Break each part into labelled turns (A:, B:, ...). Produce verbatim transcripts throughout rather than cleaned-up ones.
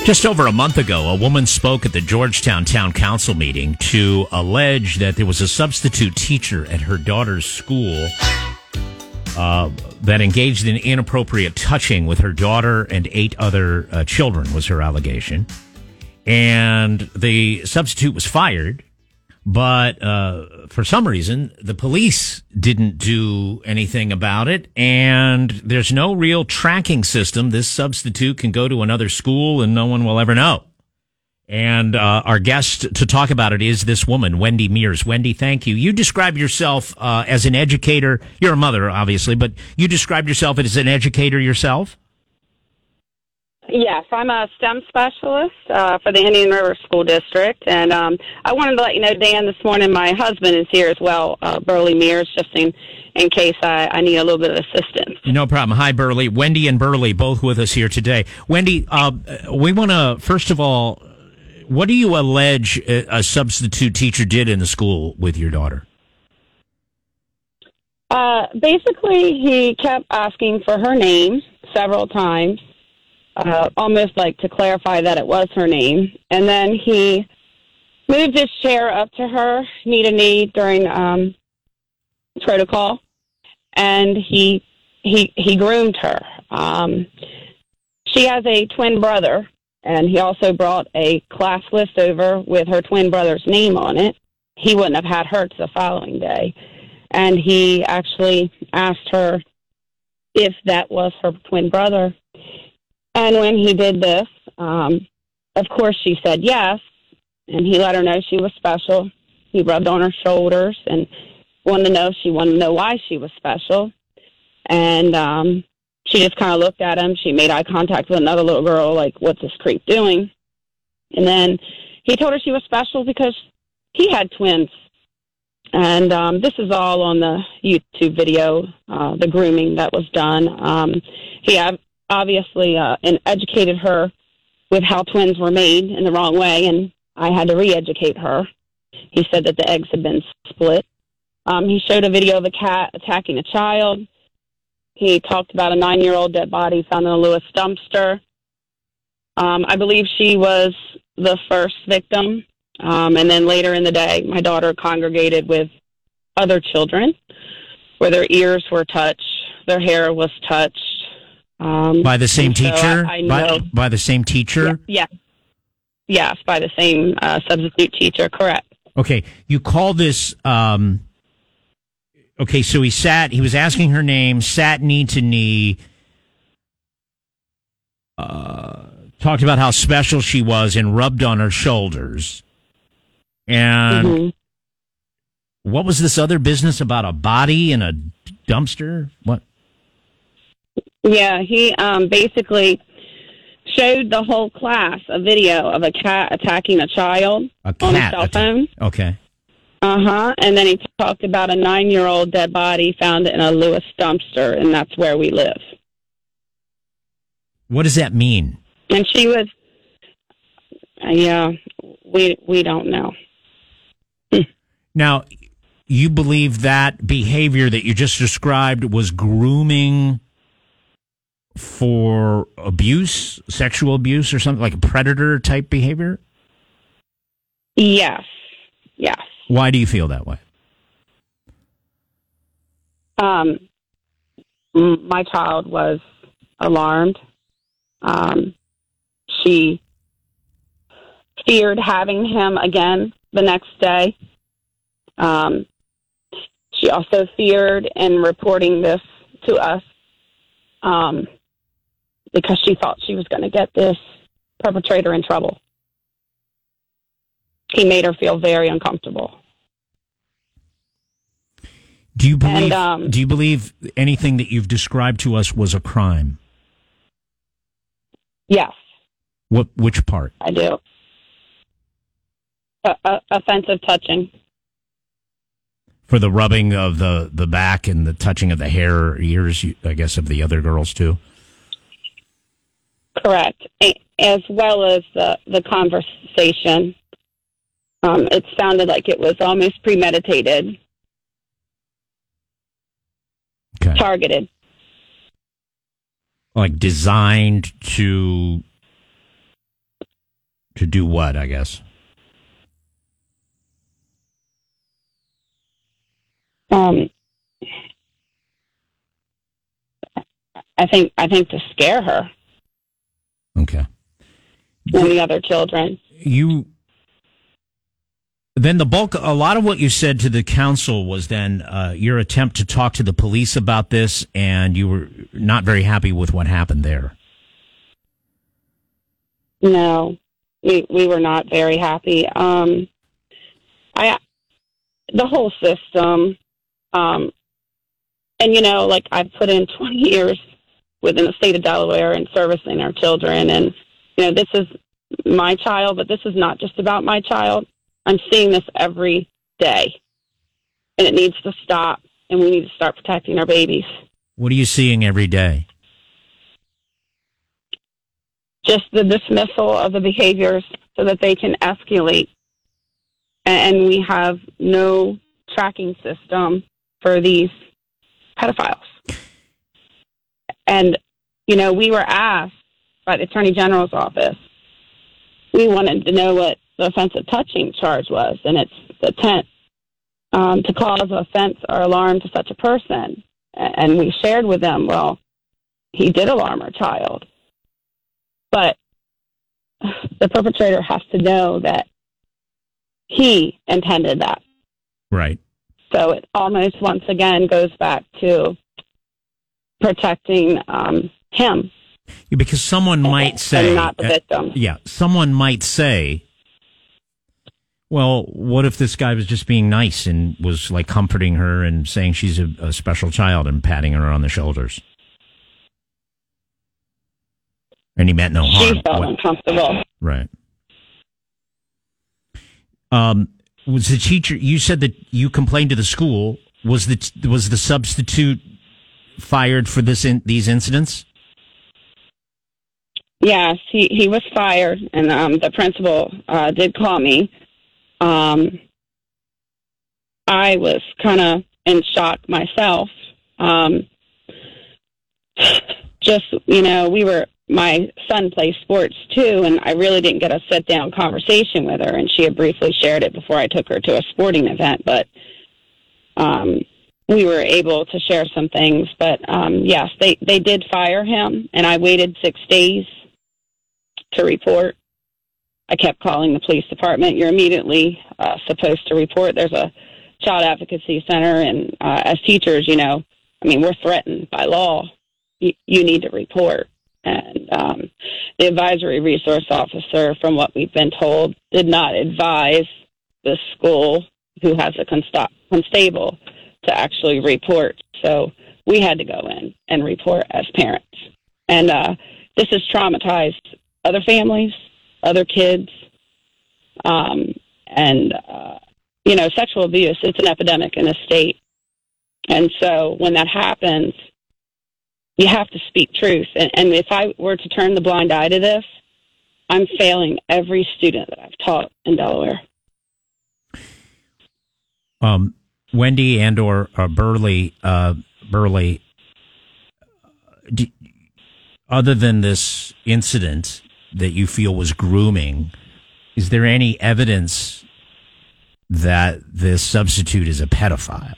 A: Just over a month ago, a woman spoke at the Georgetown Town Council meeting to allege that there was a substitute teacher at her daughter's school uh, that engaged in inappropriate touching with her daughter and eight other uh, children, was her allegation. And the substitute was fired, but uh, for some reason, the police didn't do anything about it, and there's no real tracking system. This substitute can go to another school, and no one will ever know. And uh, our guest to talk about it is this woman, Wendy Mears. Wendy, thank you. You describe yourself uh, as an educator. You're a mother, obviously, but you described yourself as an educator yourself?
B: Yes, I'm a STEM specialist uh, for the Indian River School District, and um, I wanted to let you know, Dan, this morning my husband is here as well, uh, Burley Mears, just in, in case I, I need a little bit of assistance.
A: No problem. Hi, Burley. Wendy and Burley, both with us here today. Wendy, uh, we want to, first of all, what do you allege a, a substitute teacher did in the school with your daughter?
B: Uh, basically, he kept asking for her name several times. Uh, almost like to clarify that it was her name. And then he moved his chair up to her, knee to knee, during um, protocol, and he he he groomed her. Um, she has a twin brother, and he also brought a class list over with her twin brother's name on it. He wouldn't have had her to the following day. And he actually asked her if that was her twin brother. And when he did this, um, of course she said yes, and he let her know she was special. He rubbed on her shoulders and wanted to know if she wanted to know why she was special. And um, she just kind of looked at him. She made eye contact with another little girl, like, what's this creep doing? And then he told her she was special because he had twins. And um, this is all on the YouTube video, uh, the grooming that was done. Um, he had obviously uh, and educated her with how twins were made in the wrong way, and I had to re-educate her. He said that the eggs had been split. Um, he showed a video of a cat attacking a child. He talked about a nine-year-old dead body found in a Lewis dumpster. Um, I believe she was the first victim, um, and then later in the day, my daughter congregated with other children where their ears were touched, their hair was touched. Um,
A: by the same teacher?
B: So I, I
A: by, by the same teacher?
B: Yeah. yeah. Yes, by the same uh, substitute teacher, correct.
A: Okay, you call this, um, okay, so he sat, he was asking her name, sat knee to knee, uh, talked about how special she was and rubbed on her shoulders. And mm-hmm. What was this other business about a body in a dumpster? What?
B: Yeah, he um, basically showed the whole class a video of a cat attacking a child
A: a
B: on
A: cat
B: a cell phone.
A: Atta- okay.
B: Uh-huh. And then he talked about a nine-year-old dead body found in a Lewis dumpster, and that's where we live.
A: What does that mean?
B: And she was, uh, yeah, we we don't know.
A: Now, you believe that behavior that you just described was grooming for abuse, sexual abuse, or something like a predator type behavior?
B: Yes. Yes.
A: Why do you feel that way?
B: Um, my child was alarmed. Um, she feared having him again the next day. Um, she also feared in reporting this to us. Um, because she thought she was going to get this perpetrator in trouble. He made her feel very uncomfortable.
A: Do you believe?
B: And, um,
A: do you believe anything that you've described to us was a crime?
B: Yes.
A: What? Which part?
B: I do. Uh, uh, offensive touching.
A: For the rubbing of the, the back and the touching of the hair or ears, I guess, of the other girls too.
B: Correct, as well as the, the conversation. Um, it sounded like it was almost premeditated,
A: okay.
B: Targeted.
A: Like designed to To do what, I guess?
B: Um, I think I think to scare her
A: Okay.
B: and the other children.
A: You then the bulk, a lot of what you said to the council was then uh, your attempt to talk to the police about this, and you were not very happy with what happened there.
B: No, we we were not very happy. Um, I the whole system, um, and you know, like I've put in twenty years within the state of Delaware and servicing our children, and you know, this is my child, but this is not just about my child. I'm seeing this every day, and it needs to stop, and we need to start protecting our babies.
A: What are you seeing every day?
B: Just the dismissal of the behaviors so that they can escalate. And we have no tracking system for these pedophiles. And, you know, we were asked by the Attorney General's office, we wanted to know what the offensive touching charge was, and it's the intent um, to cause offense or alarm to such a person. And we shared with them, well, he did alarm our child. But the perpetrator has to know that he intended that.
A: Right.
B: So it almost once again goes back to protecting um, him.
A: Yeah, because someone might say,
B: and not the victim.
A: Uh, yeah, someone might say, well, what if this guy was just being nice and was like comforting her and saying she's a, a special child and patting her on the shoulders? And he meant no harm.
B: She felt
A: what?
B: uncomfortable.
A: Right. Um, was the teacher? You said that you complained to the school. Was the was the substitute fired for this in, these incidents?
B: Yes, he, he was fired, and um, the principal uh, did call me. Um, I was kind of in shock myself. Um, just, you know, we were, my son plays sports too, and I really didn't get a sit-down conversation with her, and she had briefly shared it before I took her to a sporting event, but um, we were able to share some things. But um, yes, they, they did fire him, and I waited six days to report. I kept calling the police department. You're immediately uh, supposed to report. There's a child advocacy center, and uh, as teachers, you know, I mean, we're threatened by law. You, you need to report. And um, the advisory resource officer, from what we've been told, did not advise the school, who has a consta- constable, to actually report. So we had to go in and report as parents. And uh, this has traumatized other families, other kids, um, and, uh, you know, sexual abuse, it's an epidemic in this state. And so when that happens, you have to speak truth. And, and if I were to turn the blind eye to this, I'm failing every student that I've taught in Delaware.
A: Um, Wendy and or uh, Burley, uh, Burley, do, other than this incident that you feel was grooming, is there any evidence that this substitute is a pedophile?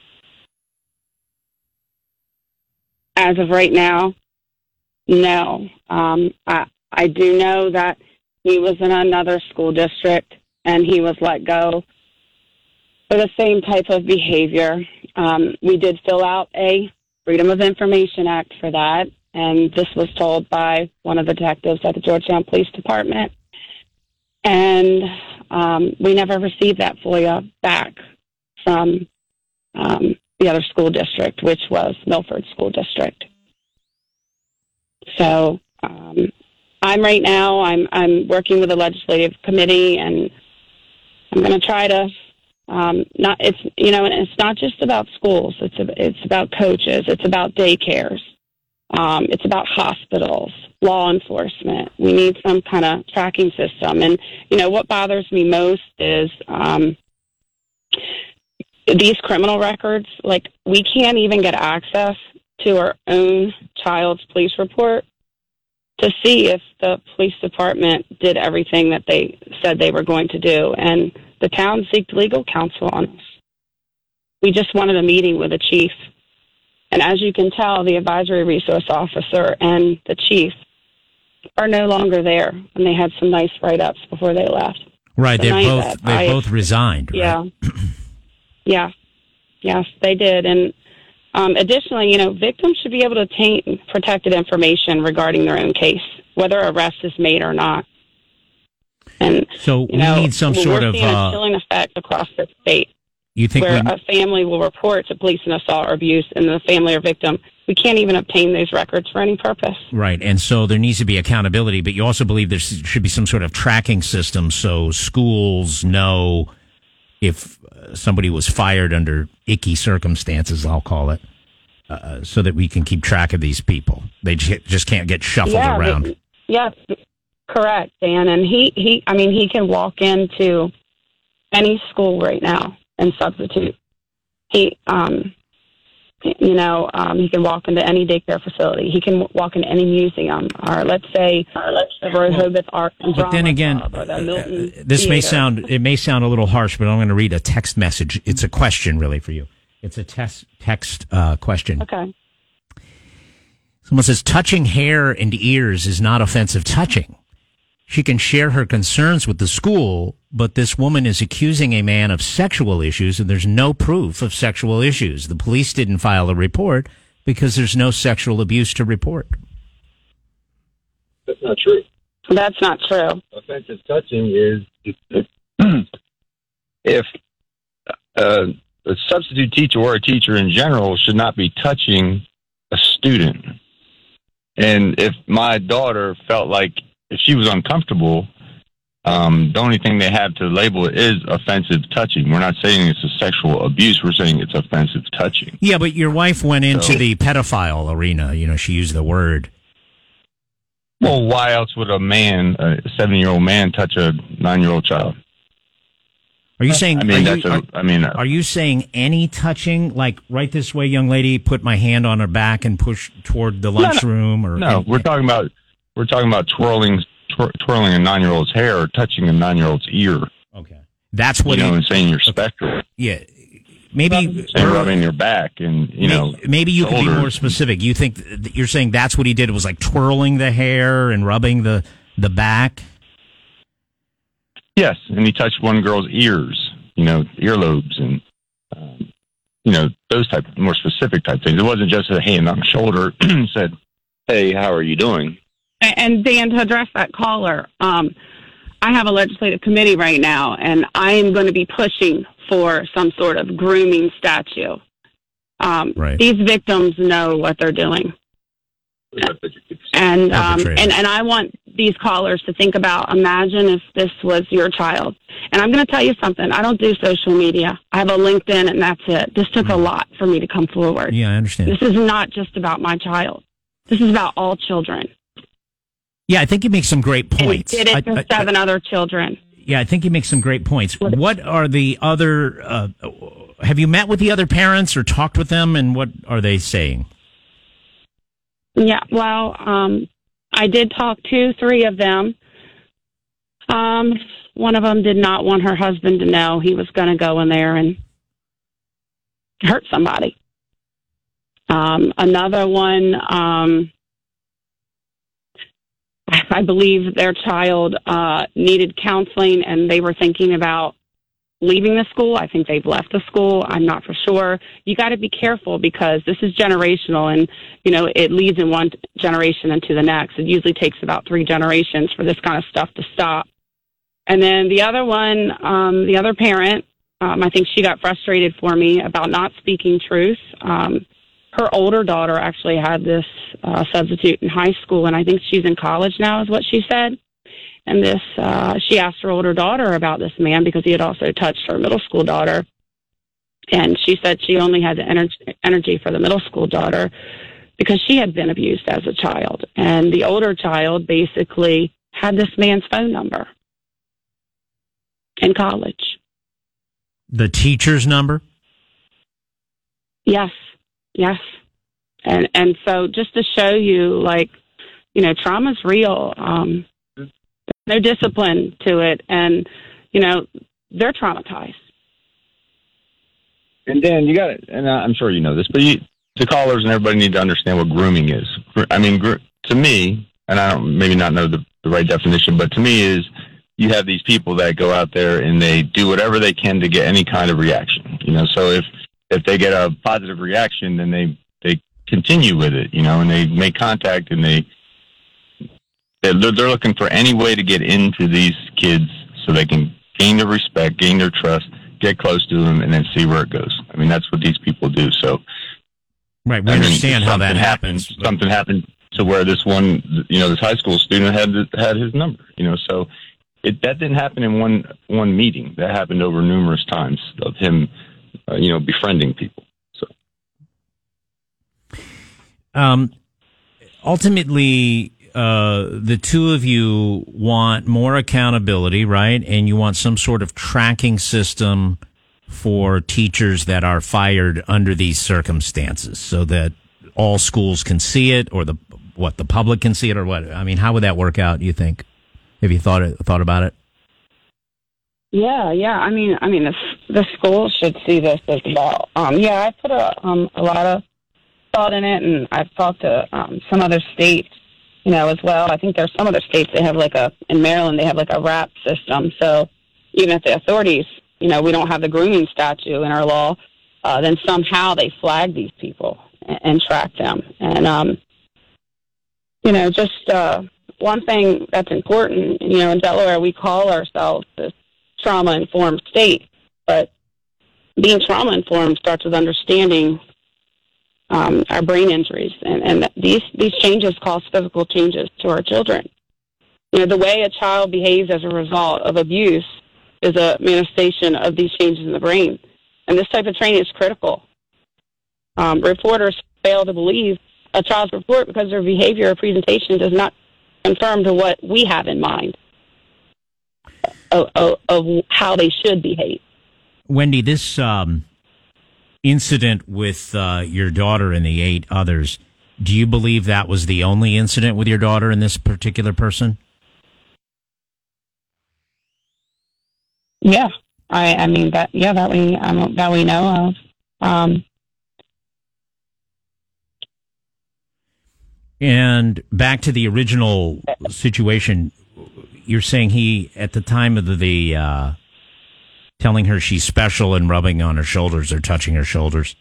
B: As of right now, no. Um, I, I do know that he was in another school district and he was let go for the same type of behavior. Um, we did fill out a Freedom of Information Act for that, and this was told by one of the detectives at the Georgetown Police Department. And um, we never received that FOIA back from um, the other school district, which was Milford School District. So um, I'm right now, I'm I'm working with the legislative committee, and I'm going to try to um, not. It's you know, and it's not just about schools. It's a, it's about coaches. It's about daycares. Um, it's about hospitals, law enforcement. We need some kind of tracking system. And you know what bothers me most is um, these criminal records. Like, we can't even get access to our own child's police report to see if the police department did everything that they said they were going to do. And the town sought legal counsel on us. We just wanted a meeting with the chief. And as you can tell, the advisory resource officer and the chief are no longer there. And they had some nice write-ups before they left.
A: Right,
B: The
A: they
B: night
A: both
B: that
A: they
B: I-
A: both resigned. Right?
B: Yeah. Yeah. Yes, they did. And um, additionally, you know, victims should be able to obtain protected information regarding their own case, whether arrest is made or not. And
A: So
B: you
A: we
B: know,
A: need some
B: we're
A: sort of.
B: seeing
A: Uh,
B: a chilling effect across the state,
A: you think
B: where
A: we,
B: a family will report to police an assault or abuse, and the family or victim, we can't even obtain those records for any purpose.
A: right? And so there needs to be accountability, but you also believe there should be some sort of tracking system so schools know if uh, somebody was fired under icky circumstances, I'll call it, uh, so that we can keep track of these people. They j- just can't get shuffled
B: Yeah,
A: around.
B: but- yes, correct, Dan. And he, he, I mean, he can walk into any school right now and substitute. He, um, you know, um, he can walk into any daycare facility. He can w- walk into any museum, or let's say the Rehoboth Art and
A: But then
B: Drama
A: again,
B: Club or the Milton
A: uh, this may
B: Theater.
A: sound it may sound a little harsh, but I'm going to read a text message. It's a question, really, for you. It's a test text uh, question.
B: Okay.
A: Someone says, touching hair and ears is not offensive touching. She can share her concerns with the school, but this woman is accusing a man of sexual issues, and there's no proof of sexual issues. The police didn't file a report because there's no sexual abuse to report.
C: That's not true.
B: That's not true.
C: Offensive touching is if, if uh, a substitute teacher or a teacher in general should not be touching a student. And if my daughter felt like if she was uncomfortable, um, the only thing they have to label it is offensive touching. We're not saying it's a sexual abuse. We're saying it's offensive touching.
A: Yeah, but your wife went into
C: So-
A: the pedophile arena. You know, she used the word.
C: Well, why else would a man, a seven-year-old man, touch a nine-year-old child?
A: Are you saying?
C: I mean,
A: are
C: that's
A: you,
C: a.
A: are,
C: I mean, uh,
A: are you saying any touching, like right this way, young lady, put my hand on her back and push toward the lunchroom? Or
C: no, we're talking about we're talking about twirling twir- twirling a nine-year-old's hair or touching a nine-year-old's ear.
A: Okay, that's what.
C: You know,
A: he,
C: and saying you're special.
A: yeah, maybe.
C: And rubbing your back, and you know,
A: maybe, maybe you could be
C: shoulders.
A: more specific. You think that you're saying that's what he did? Was like twirling the hair and rubbing the the back.
C: Yes, and he touched one girl's ears, you know, earlobes, and um, you know those type more specific type things. It wasn't just a hand on the shoulder and said, "Hey, how are you doing?"
B: And Dan, to address that caller, um, I have a legislative committee right now, and I am going to be pushing for some sort of grooming statute. Um,
A: Right.
B: These victims know what they're doing. And, um,
A: Perpetrators.
B: and and I want these callers to think about, imagine if this was your child. And I'm going to tell you something. I don't do social media. I have a LinkedIn, and that's it. This took a lot for me to come forward.
A: Yeah, I understand.
B: This is not just about my child. This is about all children.
A: Yeah, I think you make some great
B: And he
A: points.
B: did it
A: I-
B: to
A: I-
B: seven other children.
A: Yeah, I think you make some great points. What are the other? Uh, have you met with the other parents or talked with them, and what are they saying?
B: Yeah, well, um, I did talk to three of them. Um, one of them did not want her husband to know he was going to go in there and hurt somebody. Um, another one, um, I believe their child uh, needed counseling, and they were thinking about leaving the school. I think they've left the school. I'm not for sure. You got to be careful because this is generational, and you know it leads in one generation into the next. It usually takes about three generations for this kind of stuff to stop. And then the other one, um, the other parent, um, I think she got frustrated for me about not speaking truth. Um, her older daughter actually had this uh, substitute in high school, and I think she's in college now, is what she said. And this, uh, she asked her older daughter about this man because he had also touched her middle school daughter. And she said she only had the ener- energy for the middle school daughter because she had been abused as a child. And the older child basically had this man's phone number in college.
A: The teacher's number?
B: Yes, yes. And, and so just to show you, like, you know, trauma's real. Um, there's no discipline to it, and you know, they're traumatized.
C: And Dan, you got it, and I'm sure you know this, but you, the callers and everybody need to understand what grooming is. I mean, gr- to me, and I don't maybe not know the, the right definition, but to me is you have these people that go out there and they do whatever they can to get any kind of reaction. You know, so if if they get a positive reaction, then they they continue with it. You know, and they make contact, and they they're, they're looking for any way to get into these kids so they can gain their respect, gain their trust, get close to them, and then see where it goes. I mean, that's what these people do. So,
A: right, we
C: I
A: understand
C: mean,
A: how that happens.
C: happens. Something happened to where this one, you know, this high school student had had his number. You know, so it, that didn't happen in one one meeting. That happened over numerous times of him, uh, you know, befriending people. So,
A: um, ultimately. Uh, the two of you want more accountability, right? And you want some sort of tracking system for teachers that are fired under these circumstances so that all schools can see it, or the, what, the public can see it, or what? I mean, how would that work out, you think? Have you thought it, thought about it?
B: Yeah, yeah. I mean, I mean, the, the schools should see this as well. Um, yeah, I put a, um, a lot of thought in it, and I've talked to um, some other states, you know, as well. I think there's some other states that have like a, in Maryland, they have like a RAP system. So even if the authorities, you know, we don't have the grooming statute in our law, uh, then somehow they flag these people and, and track them. And, um, you know, just uh, one thing that's important, you know, in Delaware, we call ourselves this trauma-informed state, but being trauma-informed starts with understanding Um, our brain injuries, and, and these these changes cause physical changes to our children. You know, the way a child behaves as a result of abuse is a manifestation of these changes in the brain, and this type of training is critical. Um, reporters fail to believe a child's report because their behavior or presentation does not conform to what we have in mind of, of, of how they should behave.
A: Wendy, this um incident with uh, your daughter and the eight others, do you believe that was the only incident with your daughter and this particular person?
B: Yeah, I, I mean that. Yeah, that we um, that we know of. Um,
A: and back to the original situation, you're saying he, at the time of the, the uh, telling her she's special and rubbing on her shoulders or touching her shoulders,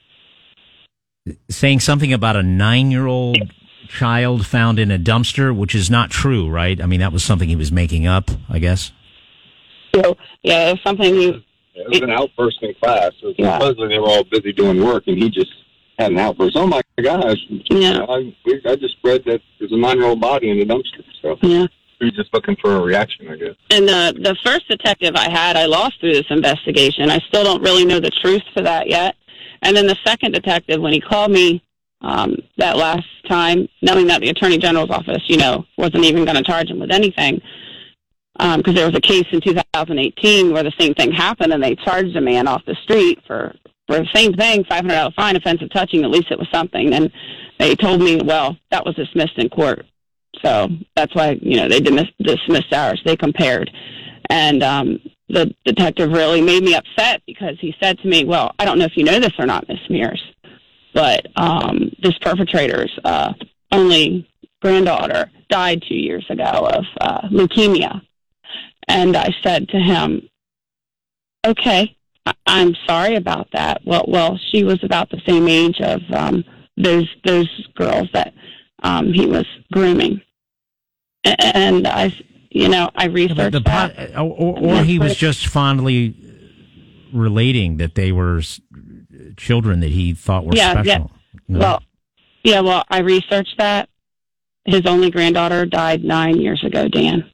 A: saying something about a nine-year-old child found in a dumpster, which is not true, right? I mean, that was something he was making up, I guess.
B: So, yeah, it was something he...
C: It was an outburst in class. So
B: yeah.
C: Supposedly they were all busy doing work, and he just had an outburst. Oh, my gosh.
B: Yeah.
C: I, I just read that there's a nine-year-old body in the dumpster. So
B: yeah.
C: he was just looking for a reaction, I guess.
B: And uh, the first detective I had, I lost through this investigation. I still don't really know the truth to that yet. And then the second detective, when he called me um, that last time, knowing that the Attorney General's office, you know, wasn't even going to charge him with anything, because um, there was a case in two thousand eighteen where the same thing happened, and they charged a man off the street for, for the same thing, five hundred dollars fine, offensive touching, at least it was something. And they told me, well, that was dismissed in court. So that's why, you know, they dismiss, dismissed ours. They compared. And um, the detective really made me upset because he said to me, well, I don't know if you know this or not, Miss Mears, but um, this perpetrator's uh, only granddaughter died two years ago of uh, leukemia. And I said to him, okay, I- I'm sorry about that. Well, well, she was about the same age of um, those those girls that um, he was grooming. A- and I, you know, I researched
A: the pot,
B: that.
A: Or, or he was just fondly relating that they were children that he thought were
B: yeah,
A: special.
B: Yeah.
A: No?
B: Well, yeah, well, I researched that. His only granddaughter died nine years ago, Dan.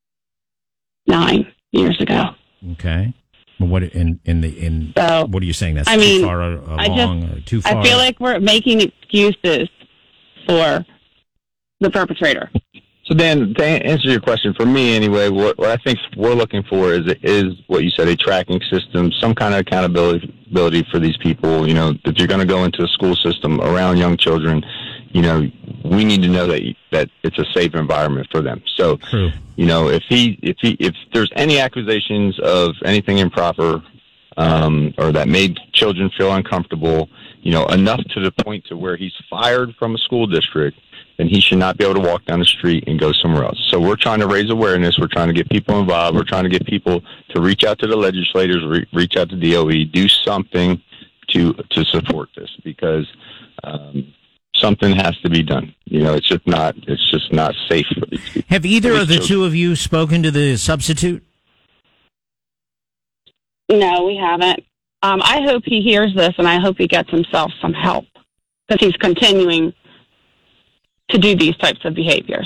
B: Nine years ago.
A: Okay. Well, what in in the in
B: so,
A: what are you saying? That's
B: I
A: too
B: mean,
A: far along.
B: I just,
A: uh, too far.
B: I feel like we're making excuses for the perpetrator.
C: So, Dan, to answer your question, for me anyway, what, what I think we're looking for is is what you said, a tracking system, some kind of accountability ability for these people. You know, if you're going to go into a school system around young children, you know, we need to know that that it's a safe environment for them. So,
A: True.
C: you know, if he if he if there's any accusations of anything improper um, or that made children feel uncomfortable, you know, enough to the point to where he's fired from a school district, then he should not be able to walk down the street and go somewhere else. So we're trying to raise awareness. We're trying to get people involved. We're trying to get people to reach out to the legislators, re- reach out to D O E, do something to to support this, because um, something has to be done. You know, it's just not it's just not safe for these people.
A: Have either of the
C: children.
A: two of you spoken to the substitute?
B: No, we haven't. Um, I hope he hears this, and I hope he gets himself some help, because he's continuing to do these types of behaviors.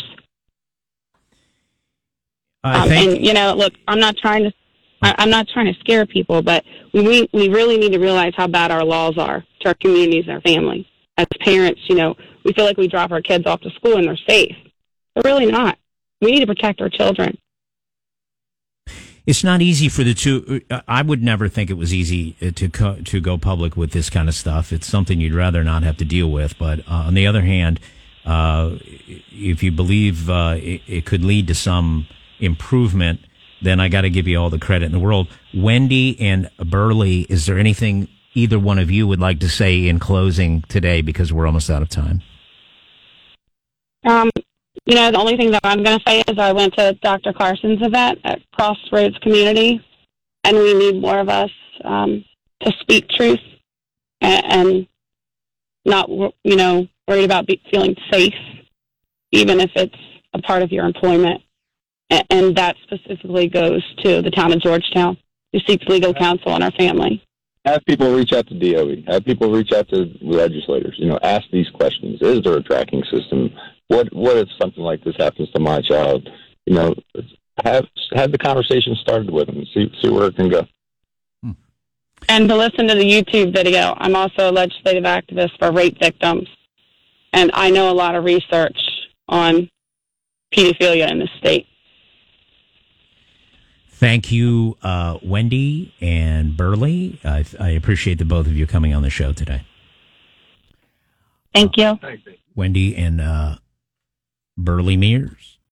A: I
B: um,
A: think,
B: and you know, look, I'm not trying to, I, I'm not trying to scare people, but we we really need to realize how bad our laws are to our communities and our families. As parents, you know, we feel like we drop our kids off to school and they're safe. They're really not. We need to protect our children.
A: it's not easy for the two. I would never think it was easy to co- to go public with this kind of stuff. It's something you'd rather not have to deal with. But uh, on the other hand, uh, if you believe uh, it, it could lead to some improvement, then I got to give you all the credit in the world. Wendy and Burley, is there anything either one of you would like to say in closing today, because we're almost out of time?
B: Um, you know, the only thing that I'm going to say is I went to Doctor Carson's event at Crossroads Community, and we need more of us um, to speak truth and, and not, you know, worried about be, feeling safe, even if it's a part of your employment. And, and that specifically goes to the town of Georgetown, who seeks legal counsel on our family.
C: Have people reach out to D O E. Have people reach out to legislators. You know, ask these questions. Is there a tracking system? What What if something like this happens to my child? You know, have have the conversation started with them. See see where it can go.
B: And to listen to the YouTube video, I'm also a legislative activist for rape victims, and I know a lot of research on pedophilia in the state.
A: Thank you, uh, Wendy and Burley. I, I appreciate the both of you coming on the show today.
B: Thank you.
A: Wendy and uh, Burley Mears.